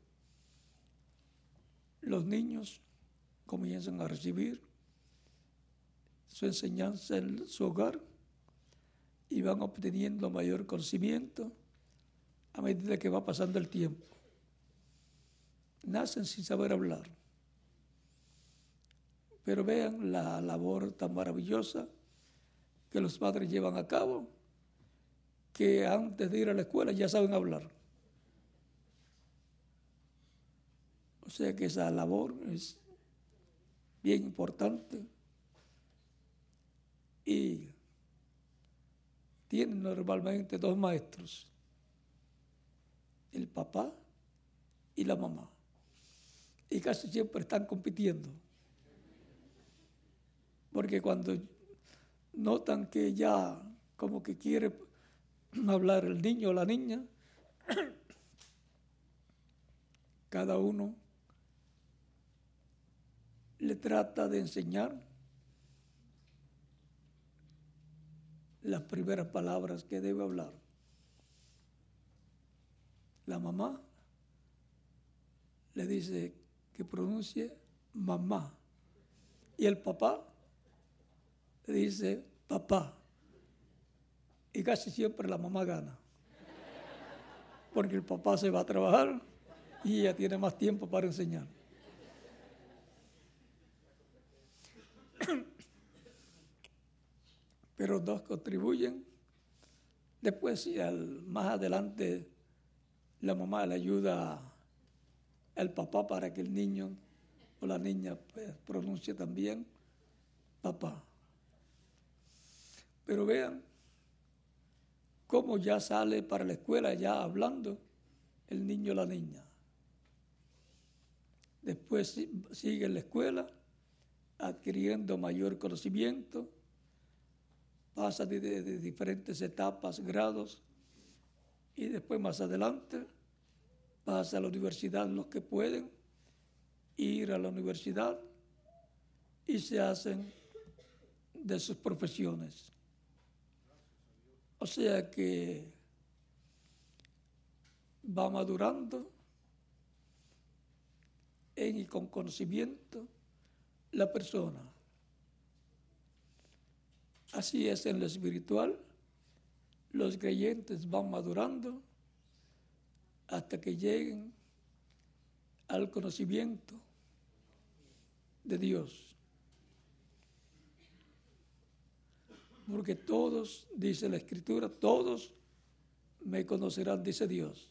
los niños comienzan a recibir su enseñanza en su hogar y van obteniendo mayor conocimiento a medida que va pasando el tiempo. Nacen sin saber hablar, pero vean la labor tan maravillosa que los padres llevan a cabo, que antes de ir a la escuela ya saben hablar. O sea que esa labor es bien importante y tienen normalmente dos maestros, el papá y la mamá, y casi siempre están compitiendo, porque cuando notan que ya como que quiere hablar el niño o la niña, cada uno le trata de enseñar las primeras palabras que debe hablar. La mamá le dice que pronuncie mamá y el papá le dice papá, y casi siempre la mamá gana, porque el papá se va a trabajar y ella tiene más tiempo para enseñar. Pero dos contribuyen. Después, al, más adelante, la mamá le ayuda al papá para que el niño o la niña pues, pronuncie también papá. Pero vean cómo ya sale para la escuela ya hablando el niño o la niña. Después sigue en la escuela adquiriendo mayor conocimiento, pasa de, de, de diferentes etapas, grados, y después más adelante pasa a la universidad los que pueden ir a la universidad y se hacen de sus profesiones. O sea que va madurando en y con conocimiento la persona. Así es en lo espiritual, los creyentes van madurando hasta que lleguen al conocimiento de Dios. Porque todos, dice la Escritura, todos me conocerán, dice Dios.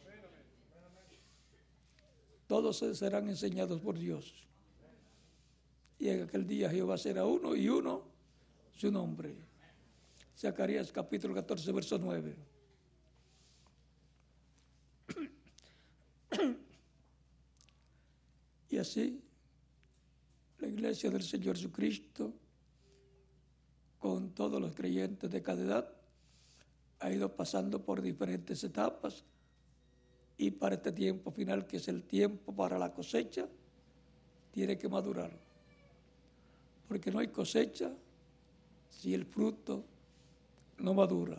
Todos serán enseñados por Dios. Y en aquel día Jehová será uno y uno su nombre. Zacarías capítulo catorce, verso nueve. Y así, la iglesia del Señor Jesucristo, con todos los creyentes de cada edad, ha ido pasando por diferentes etapas y para este tiempo final, que es el tiempo para la cosecha, tiene que madurar. Porque no hay cosecha si el fruto no madura.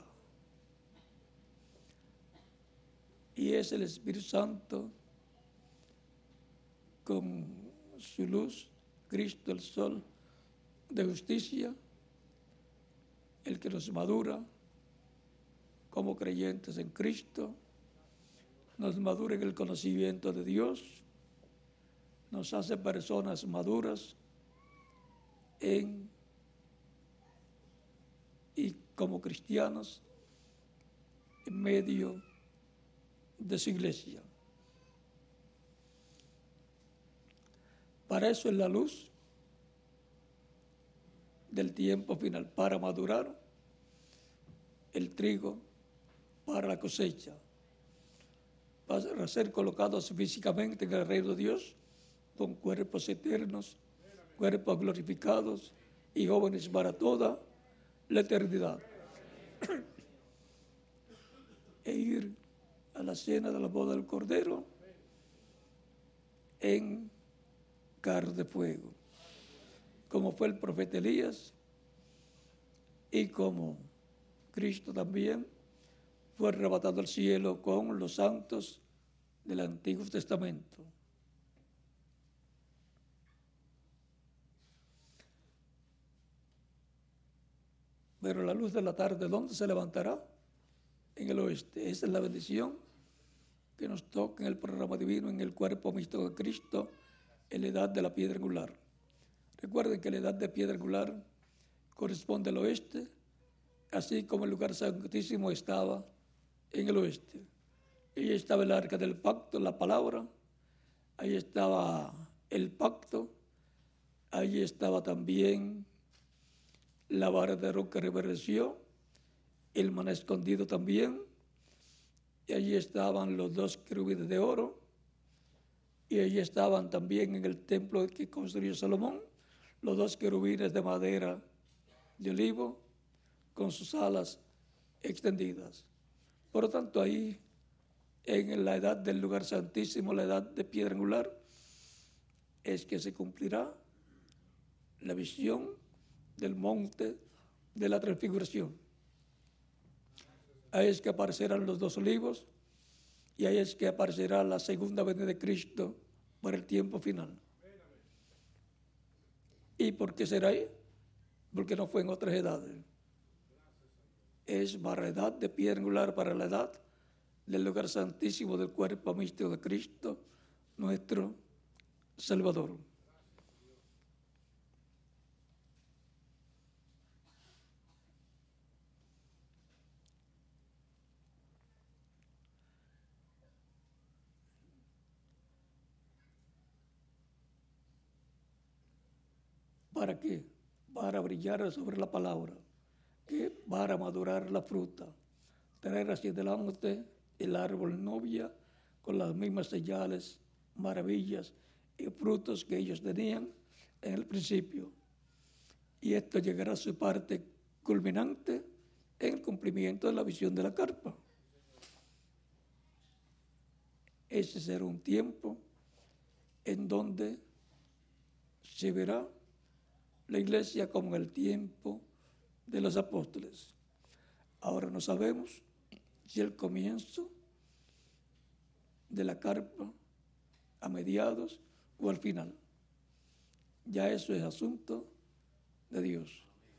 Y es el Espíritu Santo con su luz, Cristo el sol de justicia, el que nos madura como creyentes en Cristo, nos madura en el conocimiento de Dios, nos hace personas maduras en y como cristianos en medio de su iglesia. Para eso es la luz del tiempo final, para madurar el trigo para la cosecha, para ser colocados físicamente en el reino de Dios con cuerpos eternos, cuerpos glorificados y jóvenes para toda la eternidad. E ir a la cena de la boda del Cordero en carros de fuego, como fue el profeta Elías y como Cristo también fue arrebatado al cielo con los santos del Antiguo Testamento. Pero la luz de la tarde, ¿dónde se levantará? En el oeste. Esa es la bendición que nos toca en el programa divino, en el cuerpo místico de Cristo, en la edad de la piedra angular. Recuerden que la edad de piedra angular corresponde al oeste, así como el lugar santísimo estaba en el oeste. Ahí estaba el arca del pacto, la palabra, ahí estaba el pacto, ahí estaba también la vara de roca reverdeció, el maná escondido también, y allí estaban los dos querubines de oro, y allí estaban también en el templo que construyó Salomón, los dos querubines de madera de olivo, con sus alas extendidas. Por lo tanto, ahí, en la edad del lugar santísimo, la edad de piedra angular, es que se cumplirá la visión del monte de la transfiguración. Ahí es que aparecerán los dos olivos y ahí es que aparecerá la segunda venida de Cristo para el tiempo final. ¿Y por qué será ahí? Porque no fue en otras edades. Es para la edad de piedra angular, para la edad del lugar santísimo del cuerpo místico de Cristo, nuestro Salvador. ¿Para qué? Para brillar sobre la palabra, que para madurar la fruta, traer hacia adelante el árbol novia con las mismas señales, maravillas y frutos que ellos tenían en el principio. Y esto llegará a su parte culminante en el cumplimiento de la visión de la carpa. Ese será un tiempo en donde se verá la iglesia como en el tiempo de los apóstoles. Ahora no sabemos si el comienzo de la carpa a mediados o al final. Ya eso es asunto de Dios.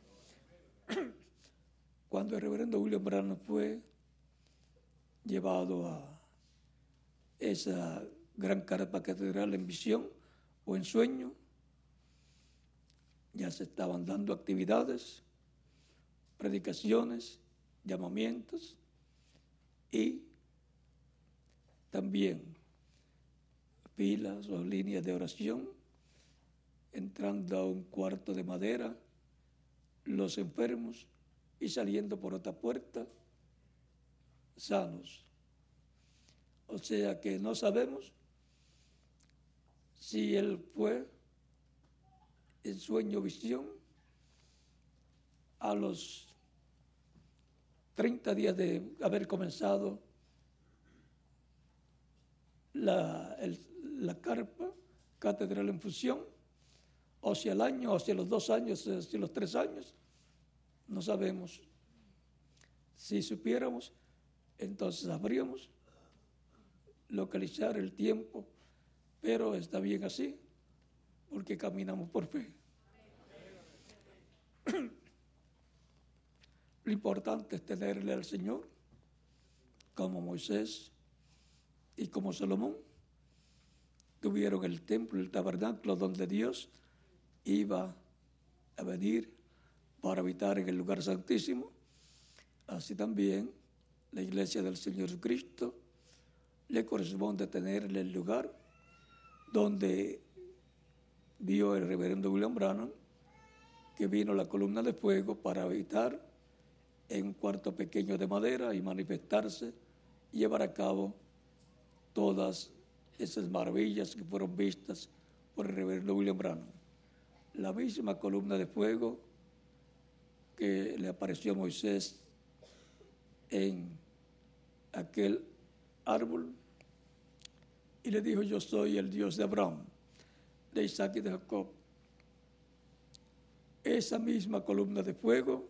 Cuando el reverendo William Branham fue llevado a esa gran carpa catedral en visión o en sueño, ya se estaban dando actividades, predicaciones, llamamientos y también filas o líneas de oración, entrando a un cuarto de madera los enfermos y saliendo por otra puerta sanos. O sea que no sabemos si él fue en sueño o visión a los treinta días de haber comenzado la, el, la carpa catedral en fusión, o si al año, o si a los dos años, o si a los tres años, no sabemos. Si supiéramos, entonces sabríamos localizar el tiempo, pero está bien así, porque caminamos por fe. Lo importante es tenerle al Señor, como Moisés y como Salomón tuvieron el templo, el tabernáculo, donde Dios iba a venir para habitar en el lugar santísimo. Así también la iglesia del Señor Jesucristo le corresponde tenerle el lugar donde vio el reverendo William Branham, que vino la columna de fuego para habitar en un cuarto pequeño de madera y manifestarse y llevar a cabo todas esas maravillas que fueron vistas por el reverendo William Branham. La misma columna de fuego que le apareció a Moisés en aquel árbol y le dijo: yo soy el Dios de Abraham, de Isaac y de Jacob. Esa misma columna de fuego,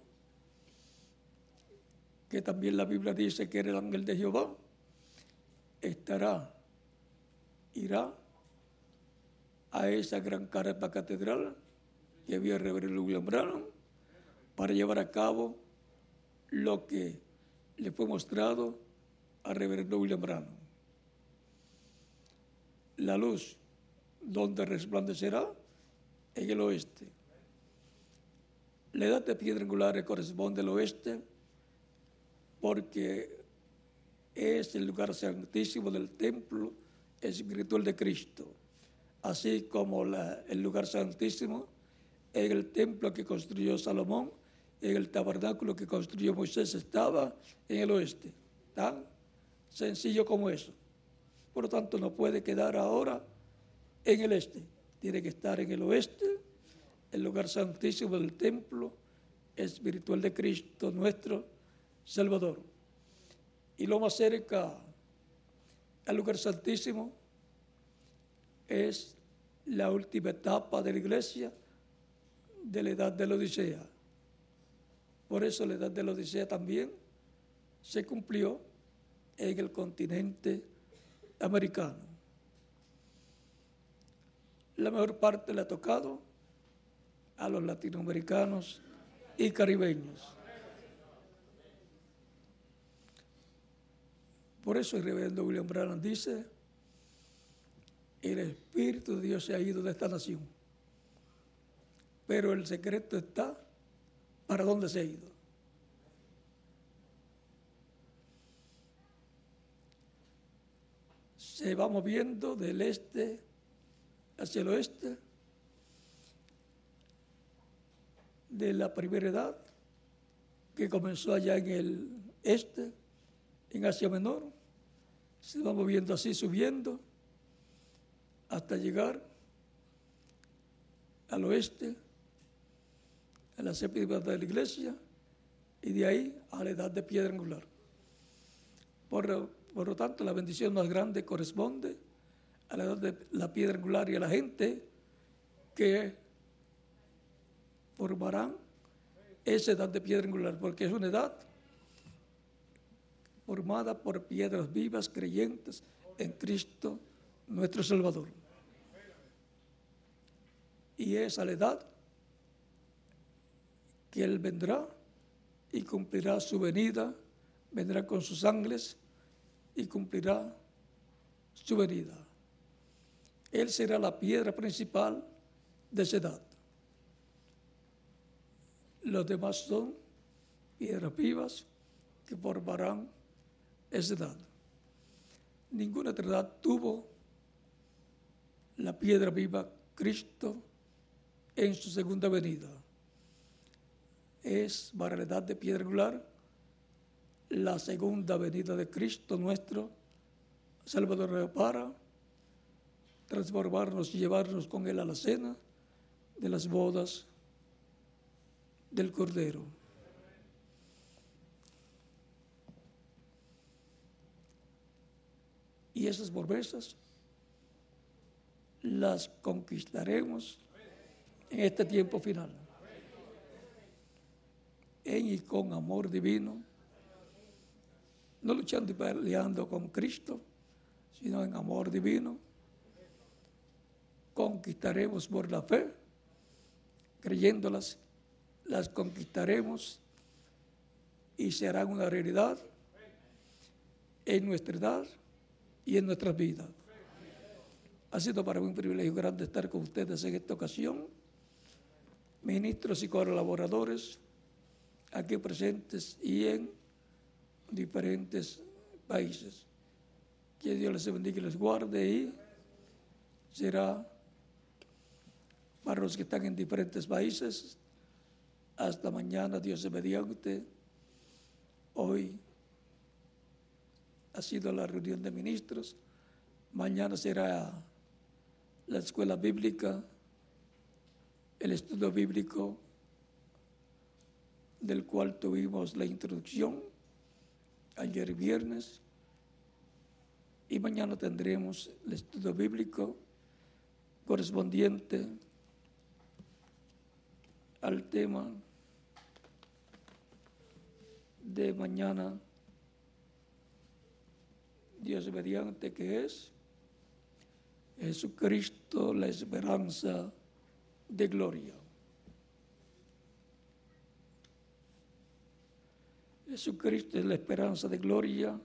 que también la Biblia dice que era el ángel de Jehová, estará, irá a esa gran carpa catedral que vio el reverendo William Branham para llevar a cabo lo que le fue mostrado al reverendo William Branham. La luz donde resplandecerá en el oeste. La edad de piedra angular corresponde al oeste porque es el lugar santísimo del templo espiritual de Cristo, así como la, el lugar santísimo en el templo que construyó Salomón, en el tabernáculo que construyó Moisés, estaba en el oeste. Tan sencillo como eso. Por lo tanto, no puede quedar ahora en el este. Tiene que estar en el oeste, el lugar santísimo del templo espiritual de Cristo, nuestro Salvador. Y lo más cerca al lugar santísimo es la última etapa de la iglesia de la edad de la Odisea. Por eso la edad de la Odisea también se cumplió en el continente americano. La mejor parte le ha tocado a los latinoamericanos y caribeños. Por eso el reverendo William Branham dice: el Espíritu de Dios se ha ido de esta nación, pero el secreto está para dónde se ha ido. Se va moviendo del este hacia el oeste, de la primera edad, que comenzó allá en el este, en Asia Menor, se va moviendo así, subiendo, hasta llegar al oeste, a la séptima edad de la Iglesia, y de ahí a la edad de piedra angular. Por, por lo tanto, la bendición más grande corresponde a la edad de la piedra angular y a la gente que formarán esa edad de piedra angular, porque es una edad formada por piedras vivas creyentes en Cristo nuestro Salvador. Y es a la edad que Él vendrá y cumplirá su venida, vendrá con sus ángeles y cumplirá su venida. Él será la piedra principal de esa edad. Los demás son piedras vivas que formarán esa edad. Ninguna otra edad tuvo la piedra viva Cristo en su segunda venida. Es para la edad de piedra angular la segunda venida de Cristo nuestro Salvador, para transformarnos y llevarnos con Él a la cena de las bodas del Cordero. Y esas promesas las conquistaremos en este tiempo final, en y con amor divino, no luchando y peleando con Cristo, sino en amor divino. Conquistaremos por la fe, creyéndolas, las conquistaremos y serán una realidad en nuestra edad y en nuestras vidas. Ha sido para mí un privilegio grande estar con ustedes en esta ocasión, ministros y colaboradores aquí presentes y en diferentes países. Que Dios les bendiga y les guarde, y será para los que están en diferentes países hasta mañana, Dios mediante. Hoy ha sido la reunión de ministros, mañana será la escuela bíblica, el estudio bíblico del cual tuvimos la introducción ayer viernes, y mañana tendremos el estudio bíblico correspondiente al tema de mañana, Dios mediante, que es Jesucristo, la esperanza de gloria. Jesucristo es la esperanza de gloria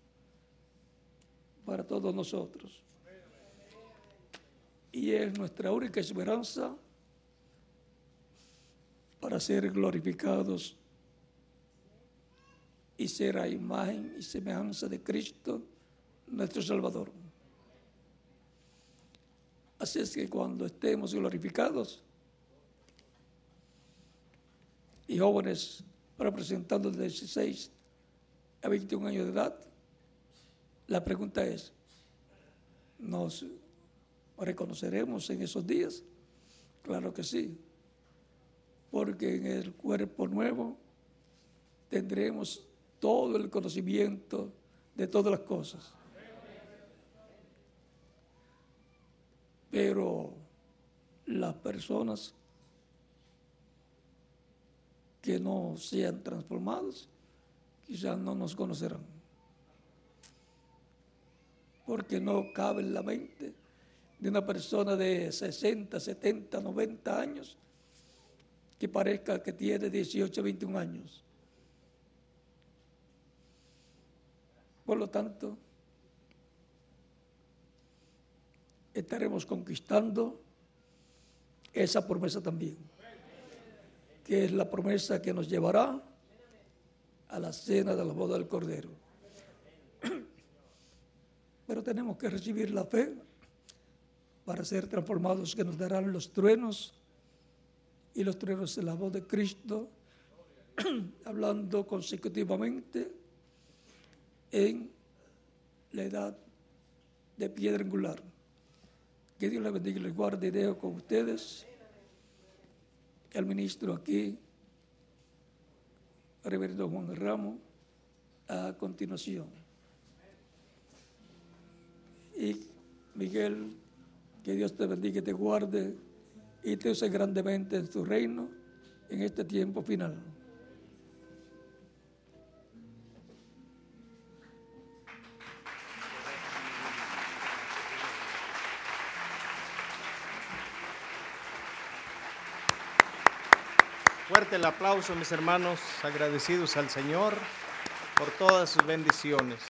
para todos nosotros. Y es nuestra única esperanza para ser glorificados y ser a imagen y semejanza de Cristo, nuestro Salvador. Así es que cuando estemos glorificados y jóvenes representando de dieciséis a veintiún años de edad, la pregunta es: ¿nos reconoceremos en esos días? Claro que sí, porque en el cuerpo nuevo tendremos todo el conocimiento de todas las cosas. Pero las personas que no sean transformados, quizás no nos conocerán, porque no cabe en la mente de una persona de sesenta, setenta, noventa años que parezca que tiene dieciocho, veintiún años. Por lo tanto, estaremos conquistando esa promesa también, que es la promesa que nos llevará a la cena de la boda del Cordero. Pero tenemos que recibir la fe para ser transformados, que nos darán los truenos, y los truenos de la voz de Cristo, hablando consecutivamente en la edad de piedra angular. Que Dios les bendiga y les guarde, y dejo con ustedes el ministro aquí, reverendo Juan Ramos, a continuación. Y Miguel, que Dios te bendiga y te guarde y te use grandemente en su reino en este tiempo final. Fuerte el aplauso, mis hermanos, agradecidos al Señor por todas sus bendiciones.